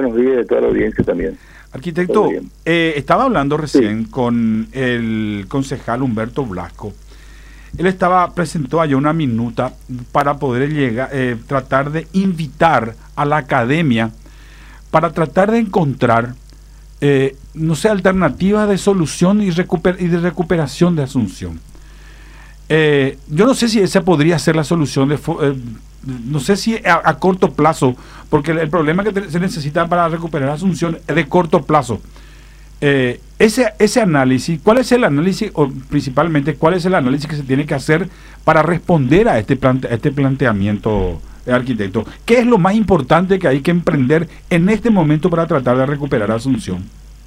buenos días de toda la audiencia también. Arquitecto, estaba hablando recién con el concejal Humberto Blasco. Él presentó allá una minuta para poder tratar de invitar a la academia para tratar de encontrar, alternativas de solución y de recuperación de Asunción. Yo no sé si esa podría ser la solución, no sé si a corto plazo, porque el problema que se necesita para recuperar Asunción es de corto plazo. Ese análisis, ¿cuál es el análisis, o principalmente cuál es el análisis que se tiene que hacer para responder a este planteamiento, arquitecto? ¿Qué es lo más importante que hay que emprender en este momento para tratar de recuperar Asunción?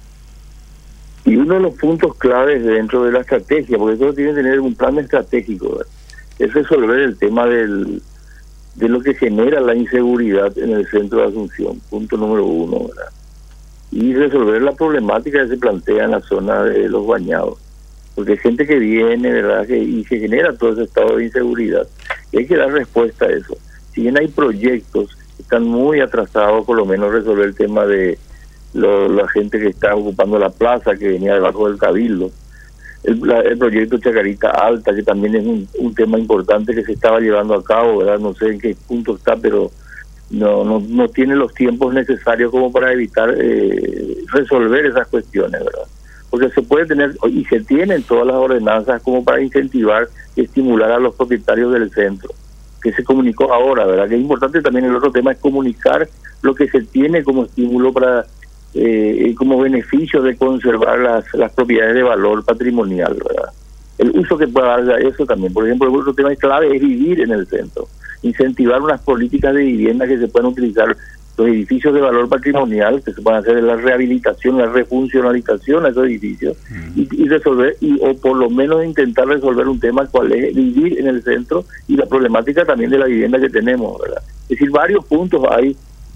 Y uno de los puntos claves dentro de la estrategia, porque eso tiene que tener un plan estratégico, ¿verdad?, es resolver el tema de lo que genera la inseguridad en el centro de Asunción, punto número 1, ¿verdad?, y resolver la problemática que se plantea en la zona de Los Bañados, porque hay gente que viene, ¿verdad?, y se genera todo ese estado de inseguridad, y hay que dar respuesta a eso. Si bien hay proyectos que están muy atrasados, por lo menos resolver el tema de la gente que está ocupando la plaza, que venía debajo del Cabildo, el proyecto Chacarita Alta, que también es un tema importante que se estaba llevando a cabo, ¿verdad?, no sé en qué punto está, pero no tiene los tiempos necesarios como para evitar resolver esas cuestiones, ¿verdad? Porque se puede tener, y se tienen todas las ordenanzas como para incentivar y estimular a los propietarios del centro, que se comunicó ahora, ¿verdad? Que es importante también. El otro tema es comunicar lo que se tiene como estímulo para como beneficio de conservar las propiedades de valor patrimonial, ¿verdad? El uso que pueda darse a eso también. Por ejemplo, el otro tema clave es vivir en el centro, incentivar unas políticas de vivienda que se puedan utilizar los edificios de valor patrimonial, que se puedan hacer la rehabilitación, la refuncionalización a esos edificios, y resolver, o por lo menos intentar resolver un tema cual es vivir en el centro y la problemática también de la vivienda que tenemos, ¿verdad? Es decir, varios puntos hay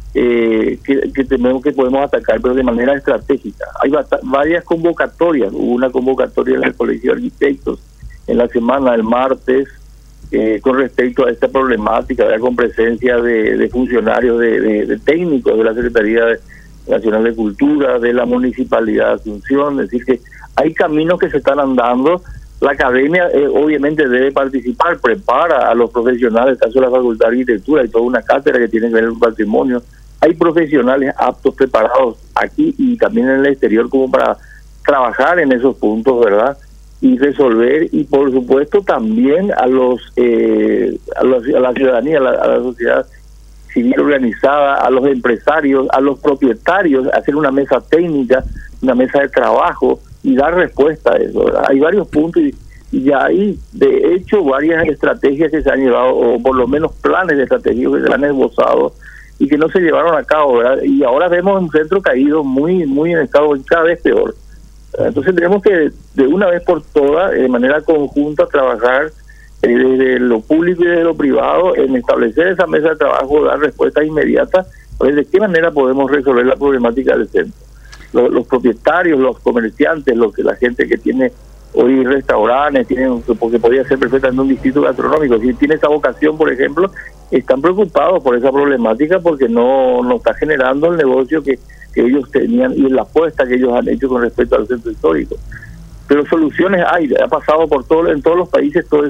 que podemos atacar, pero de manera estratégica. Hay varias convocatorias. Hubo una convocatoria en el Colegio de Arquitectos en la semana, el martes, con respecto a esta problemática, ¿verdad?, con presencia de funcionarios, de técnicos de la Secretaría Nacional de Cultura, de la Municipalidad de Asunción. Es decir, que hay caminos que se están andando. La academia obviamente debe participar, prepara a los profesionales, caso de la Facultad de Arquitectura, y toda una cátedra que tiene que ver con el patrimonio. Hay profesionales aptos, preparados aquí y también en el exterior como para trabajar en esos puntos, ¿verdad?, y resolver, y por supuesto también a la ciudadanía, a la sociedad civil organizada, a los empresarios, a los propietarios, hacer una mesa técnica, una mesa de trabajo y dar respuesta a eso, ¿verdad? Hay varios puntos y ya hay de hecho varias estrategias que se han llevado, o por lo menos planes de estrategia que se han esbozado y que no se llevaron a cabo, ¿verdad? Y ahora vemos un centro caído muy en estado cada vez peor. Entonces tenemos que de una vez por todas, de manera conjunta, trabajar desde lo público y desde lo privado en establecer esa mesa de trabajo, dar respuestas inmediatas, pues de qué manera podemos resolver la problemática del centro. Los propietarios, los comerciantes, la gente que tiene hoy restaurantes, porque podría ser perfectamente un distrito gastronómico, si tiene esa vocación, por ejemplo, están preocupados por esa problemática porque no está generando el negocio que ellos tenían y la apuesta que ellos han hecho con respecto al centro histórico. Pero soluciones hay, ha pasado en todos los países, todo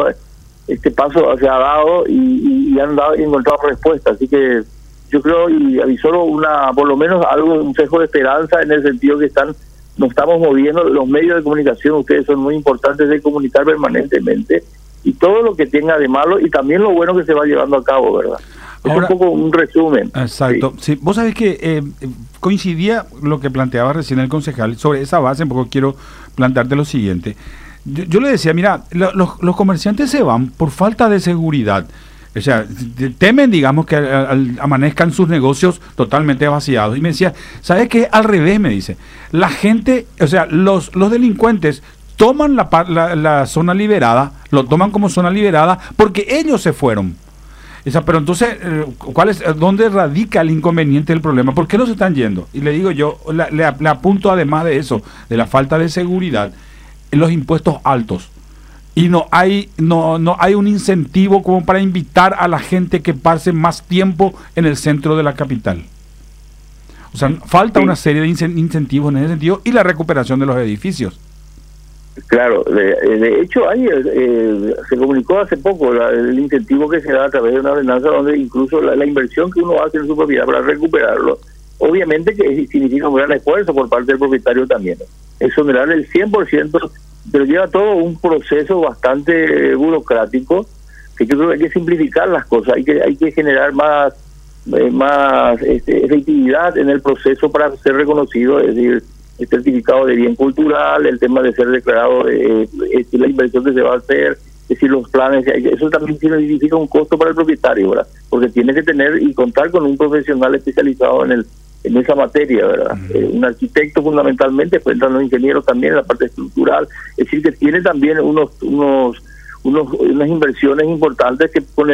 este paso se ha dado y han encontrado respuestas. Así que yo creo, y avisó por lo menos un sesgo de esperanza, en el sentido que nos estamos moviendo. Los medios de comunicación, ustedes son muy importantes de comunicar permanentemente, y todo lo que tenga de malo y también lo bueno que se va llevando a cabo, ¿verdad? Ahora, es un poco un resumen. Exacto. Sí. Vos sabés que coincidía lo que planteaba recién el concejal. Sobre esa base, un poco quiero plantearte lo siguiente. Yo le decía, mira, los comerciantes se van por falta de seguridad. O sea, temen, digamos, que amanezcan sus negocios totalmente vaciados. Y me decía, ¿sabes qué? Al revés, me dice. La gente, o sea, los delincuentes toman la zona liberada, lo toman como zona liberada porque ellos se fueron. Pero entonces, ¿dónde radica el inconveniente del problema? ¿Por qué no se están yendo? Y le digo yo, le apunto, además de eso, de la falta de seguridad, los impuestos altos. Y no hay un incentivo como para invitar a la gente que pase más tiempo en el centro de la capital. O sea, falta Sí. una serie de incentivos en ese sentido y la recuperación de los edificios. Claro, de hecho se comunicó hace poco el incentivo que se da a través de una ordenanza donde incluso la inversión que uno hace en su propiedad para recuperarlo, obviamente que significa un gran esfuerzo por parte del propietario también. Exonerar el 100%, pero lleva todo un proceso bastante burocrático, que yo creo que hay que simplificar las cosas, hay que generar más efectividad en el proceso para ser reconocido, es decir, el certificado de bien cultural, el tema de ser declarado, la inversión que se va a hacer, es decir, los planes, eso también significa un costo para el propietario, ¿verdad? Porque tiene que tener y contar con un profesional especializado en esa materia, ¿verdad? Un arquitecto fundamentalmente, pues entran los ingenieros también en la parte estructural, es decir, que tiene también unas inversiones importantes que con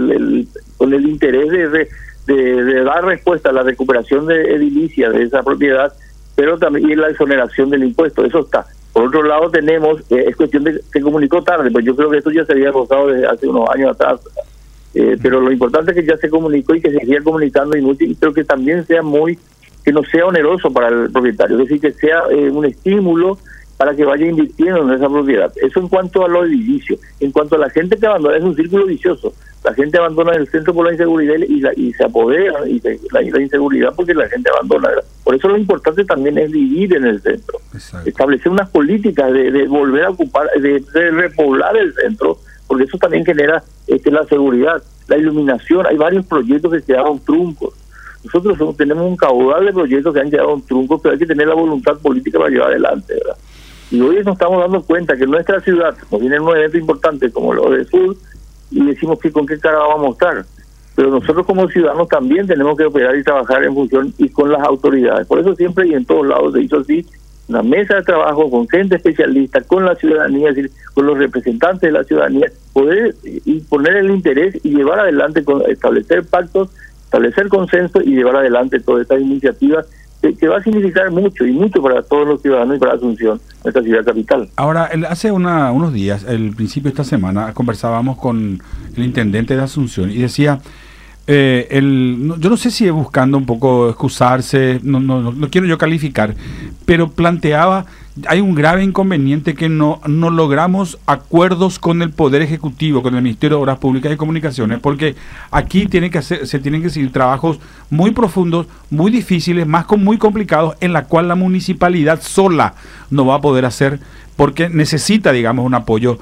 el interés de dar respuesta a la recuperación de edilicia de esa propiedad, pero también la exoneración del impuesto, eso está. Por otro lado tenemos, es cuestión de, se comunicó tarde, pues yo creo que esto ya se había rozado desde hace unos años atrás, pero lo importante es que ya se comunicó y que se siga comunicando y pero que también sea que no sea oneroso para el propietario, es decir, que sea un estímulo para que vaya invirtiendo en esa propiedad. Eso en cuanto a los edificios. En cuanto a la gente que abandona, es un círculo vicioso. La gente abandona el centro por la inseguridad y se apodera la inseguridad porque la gente abandona, ¿verdad? Por eso lo importante también es vivir en el centro. Exacto. Establecer unas políticas de volver a ocupar, de repoblar el centro, porque eso también genera la seguridad, la iluminación. Hay varios proyectos que quedaron truncos. Nosotros tenemos un caudal de proyectos que han quedado truncos, pero hay que tener la voluntad política para llevar adelante, ¿verdad? Y hoy nos estamos dando cuenta que en nuestra ciudad nos viene un evento importante como lo de Sur y decimos que con qué cara vamos a mostrar. Pero nosotros como ciudadanos también tenemos que operar y trabajar en función y con las autoridades. Por eso siempre y en todos lados se hizo así, una mesa de trabajo con gente especialista, con la ciudadanía, es decir, con los representantes de la ciudadanía, poder poner el interés y llevar adelante, establecer pactos, establecer consenso y llevar adelante todas estas iniciativas que va a significar mucho y mucho para todos los ciudadanos y para Asunción, nuestra ciudad capital. Ahora, hace unos días, al principio de esta semana, conversábamos con el intendente de Asunción y decía, yo no sé si es buscando un poco excusarse, no quiero yo calificar, pero planteaba, hay un grave inconveniente que no logramos acuerdos con el Poder Ejecutivo, con el Ministerio de Obras Públicas y Comunicaciones, porque aquí se tienen que seguir trabajos muy profundos, muy difíciles, muy complicados, en la cual la municipalidad sola no va a poder hacer, porque necesita, digamos, un apoyo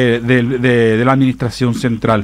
de la administración central.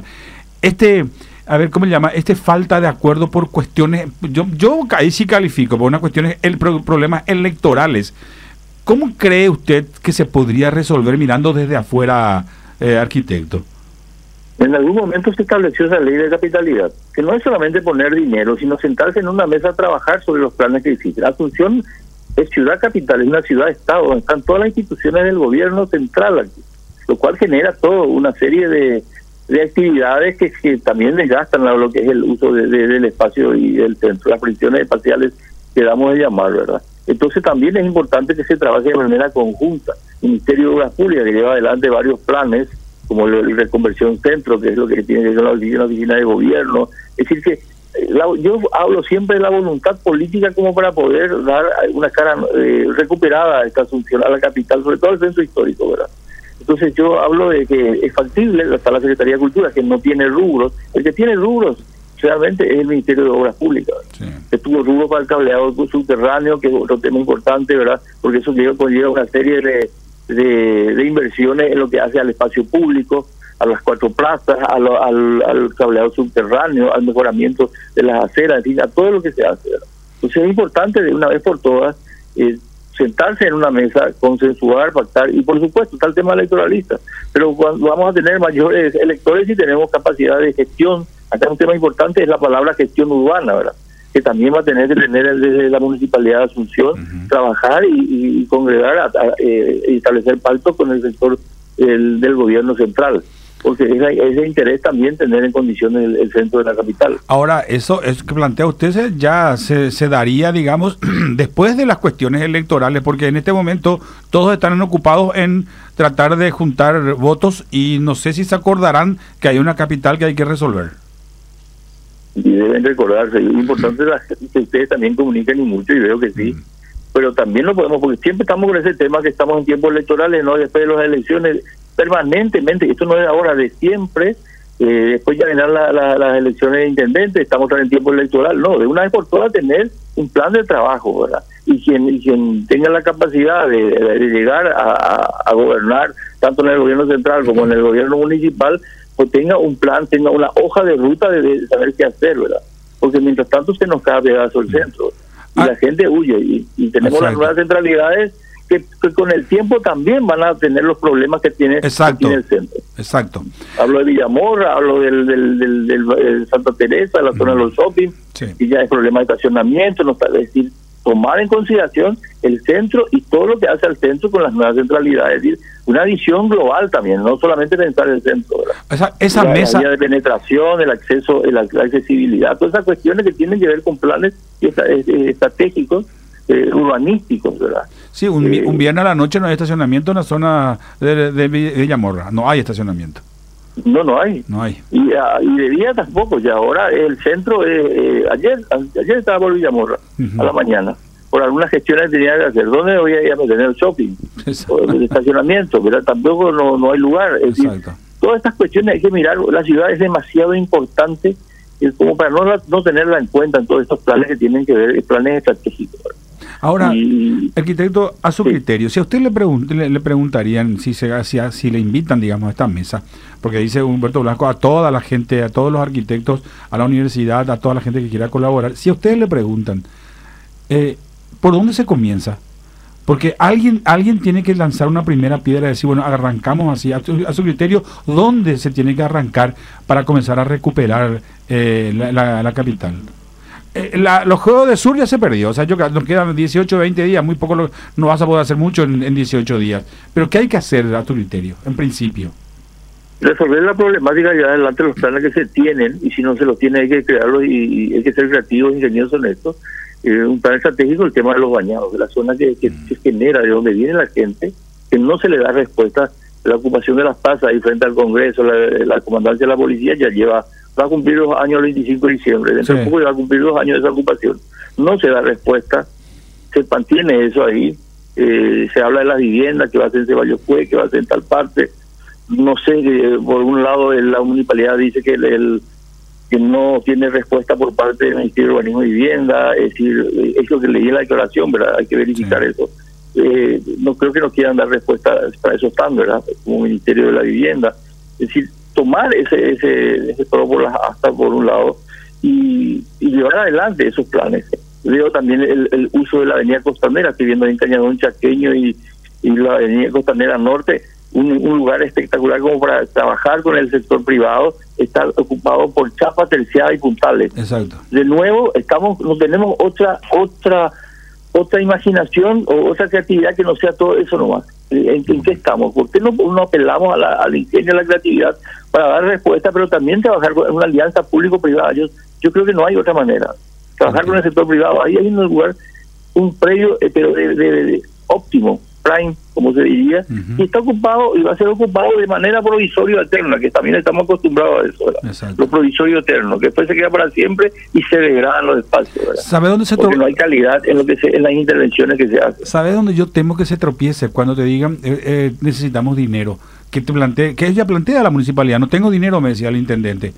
A ver, ¿cómo le llama? Falta de acuerdo por cuestiones, yo ahí sí califico, por unas cuestiones, problemas electorales. ¿Cómo cree usted que se podría resolver mirando desde afuera, arquitecto? En algún momento se estableció esa ley de capitalidad, que no es solamente poner dinero, sino sentarse en una mesa a trabajar sobre los planes que existen. Asunción es ciudad capital, es una ciudad-estado, donde están todas las instituciones del gobierno central aquí, lo cual genera toda una serie de actividades que también desgastan lo que es el uso del espacio y del centro, las fricciones espaciales que damos de llamar, ¿verdad? Entonces también es importante que se trabaje de manera conjunta. El Ministerio de Obras Públicas, que lleva adelante varios planes, como el Reconversión Centro, que es lo que tiene que ver con la oficina de gobierno. Es decir, que yo hablo siempre de la voluntad política como para poder dar una cara recuperada a esta Asunción, a la capital, sobre todo al centro histórico, ¿verdad? Entonces yo hablo de que es factible, hasta la Secretaría de Cultura, que no tiene rubros. El que tiene rubros realmente es el Ministerio de Obras Públicas, sí, que tuvo rubro para el cableado subterráneo, que es otro tema importante, ¿verdad? Porque eso conlleva una serie de inversiones en lo que hace al espacio público, a las 4 plazas, al cableado subterráneo, al mejoramiento de las aceras, en fin, a todo lo que se hace, ¿verdad? Entonces es importante de una vez por todas sentarse en una mesa, consensuar, pactar, y por supuesto está el tema electoralista, pero cuando vamos a tener mayores electores y tenemos capacidad de gestión. Acá un tema importante es la palabra gestión urbana, ¿verdad? Que también va a tener que tener desde la Municipalidad de Asunción, trabajar y congregar, y establecer pactos con el sector del gobierno central, porque ese interés también tener en condiciones el centro de la capital. Ahora, eso que plantea usted ya se daría, digamos, después de las cuestiones electorales, porque en este momento todos están ocupados en tratar de juntar votos y no sé si se acordarán que hay una capital que hay que resolver. y deben recordarse. Es importante que ustedes también comuniquen y mucho, y veo que sí, pero también lo podemos, porque siempre estamos con ese tema que estamos en tiempos electorales, no después de las elecciones, permanentemente, esto no es ahora, de siempre. Después ya vendrán las elecciones de intendentes, estamos en el tiempo electoral, no, de una vez por todas tener un plan de trabajo, ¿verdad? Y quien tenga la capacidad de llegar a gobernar, tanto en el gobierno central como en el gobierno municipal, pues tenga un plan, tenga una hoja de ruta de saber qué hacer, ¿verdad? Porque mientras tanto se nos cae pedazo el centro, y la gente huye, y tenemos las nuevas centralidades que con el tiempo también van a tener los problemas que tiene el centro. Exacto. Hablo de Villamorra, hablo del Santa Teresa, la zona de los shopping, y ya hay problemas de estacionamiento, no está, es decir, tomar en consideración el centro y todo lo que hace al centro con las nuevas centralidades, es decir, una visión global también, no solamente pensar en el centro, ¿verdad? Esa mesa de penetración, el acceso, la accesibilidad, todas esas cuestiones que tienen que ver con planes estratégicos, urbanísticos, ¿verdad? Sí, un viernes a la noche no hay estacionamiento en la zona de Villamorra, no hay estacionamiento. No hay. No hay. Y de día tampoco, ya ahora el centro, ayer estaba por Villamorra, a la mañana, por algunas gestiones que tenía que hacer. ¿Dónde voy a ir a meter el shopping? O el estacionamiento, ¿verdad? Tampoco no hay lugar. Es decir, todas estas cuestiones hay que mirar, la ciudad es demasiado importante como para no tenerla en cuenta en todos estos planes que tienen que ver, planes estratégicos, ¿verdad? Ahora, arquitecto, a su criterio, si a usted le preguntarían si le invitan, digamos, a esta mesa, porque dice Humberto Blasco, a toda la gente, a todos los arquitectos, a la universidad, a toda la gente que quiera colaborar, si a ustedes le preguntan, ¿por dónde se comienza? Porque alguien tiene que lanzar una primera piedra y decir, bueno, arrancamos así, a su criterio, ¿dónde se tiene que arrancar para comenzar a recuperar la capital? Los Juegos de Sur ya se perdió, o sea, nos quedan 18, 20 días, muy poco, no vas a poder hacer mucho en 18 días. Pero ¿qué hay que hacer a tu criterio, en principio? Resolver la problemática y adelante los planes que se tienen, y si no se los tiene hay que crearlos y hay que ser creativos, ingeniosos en esto. Un plan estratégico, el tema de los bañados, de la zona que genera, de donde viene la gente, que no se le da respuesta. La ocupación de las plazas ahí frente al Congreso, la comandancia de la policía va a cumplir 2 años el 25 de diciembre, dentro de poco ya va a cumplir 2 años de esa ocupación. No se da respuesta, se mantiene eso ahí, se habla de las viviendas, que va a ser en Ceballos Cue, que va a ser en tal parte. No sé, por un lado la municipalidad dice que no tiene respuesta por parte del Ministerio de Urbanismo y Vivienda, es decir, es lo que leí en la declaración, ¿verdad? Hay que verificar eso. No creo que nos quieran dar respuesta para eso están, ¿verdad? Como Ministerio de la Vivienda. Es decir, tomar ese toro por las astas por un lado y llevar adelante esos planes. Veo también el uso de la avenida Costanera, estoy viendo en Cañadón Chaqueño y la avenida Costanera Norte, un lugar espectacular como para trabajar con el sector privado, está ocupado por chapas terciadas y puntales. Exacto. De nuevo, no tenemos otra imaginación o otra creatividad que no sea todo eso nomás. ¿En qué estamos? ¿Por qué no apelamos al ingenio, a la creatividad para dar respuesta, pero también trabajar con una alianza público-privada? Yo creo que no hay otra manera. Trabajar con el sector privado, ahí hay un lugar, un predio, pero de óptimo, prime, como se diría, y está ocupado y va a ser ocupado de manera provisoria alterna, que también estamos acostumbrados a eso, ¿verdad? Lo provisorio eterno, que después se queda para siempre y se degradan los espacios, ¿verdad? ¿Sabe dónde Porque no hay calidad en en las intervenciones que se hacen. ¿Sabe dónde yo temo que se tropiece? Cuando te digan necesitamos dinero, que ella plantea a la municipalidad, no tengo dinero, me decía el intendente.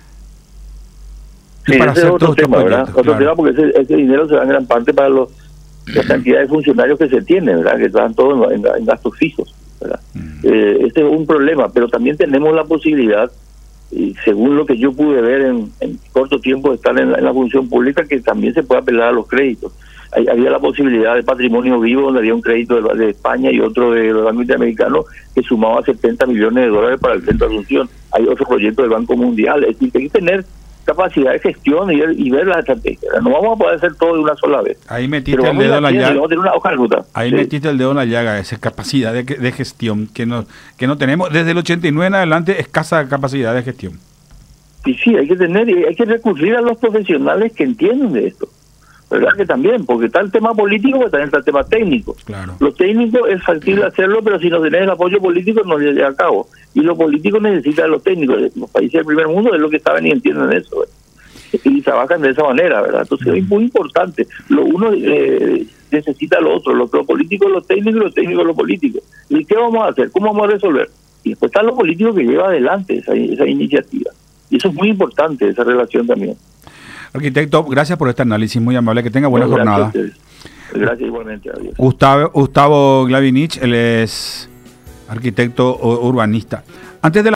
Sí, para ese hacer es otro tema, ¿verdad? Otro tema, porque ese dinero se da en gran parte para la cantidad de funcionarios que se tienen, ¿verdad? Que están todos en gastos fijos, ¿verdad? Este es un problema, pero también tenemos la posibilidad, y según lo que yo pude ver en corto tiempo de estar en la función pública, que también se puede apelar a los créditos. Había la posibilidad de patrimonio vivo, donde había un crédito de España y otro del Banco Interamericano que sumaba $70 millones para el Centro de Asunción. Hay otro proyecto del Banco Mundial. Es decir, hay que tener capacidad de gestión y ver las estrategias. No vamos a poder hacer todo de una sola vez. Ahí metiste el dedo en la llaga. Vamos a tener una hoja de ruta. Ahí metiste el dedo en la llaga, esa capacidad de gestión que no tenemos. Desde el 89 en adelante, escasa capacidad de gestión. Y sí, hay que recurrir a los profesionales que entienden de esto. ¿Verdad? Que también, porque está el tema político, pero también está el tema técnico. Claro. Lo técnico es factible hacerlo, pero si no tenés el apoyo político no se lleva a cabo. Y lo político necesita de los técnicos. Los países del primer mundo es lo que saben y entienden eso. y trabajan de esa manera, ¿verdad? Entonces es muy importante. Lo uno necesita lo otro, lo político, lo técnico, lo político. ¿Y qué vamos a hacer? ¿Cómo vamos a resolver? Y después están los políticos que llevan adelante esa iniciativa. Y eso es muy importante, esa relación también. Arquitecto, gracias por este análisis, muy amable. Que tenga buena jornada. Gracias igualmente. Adiós. Gustavo Glavinich, él es arquitecto urbanista. Antes de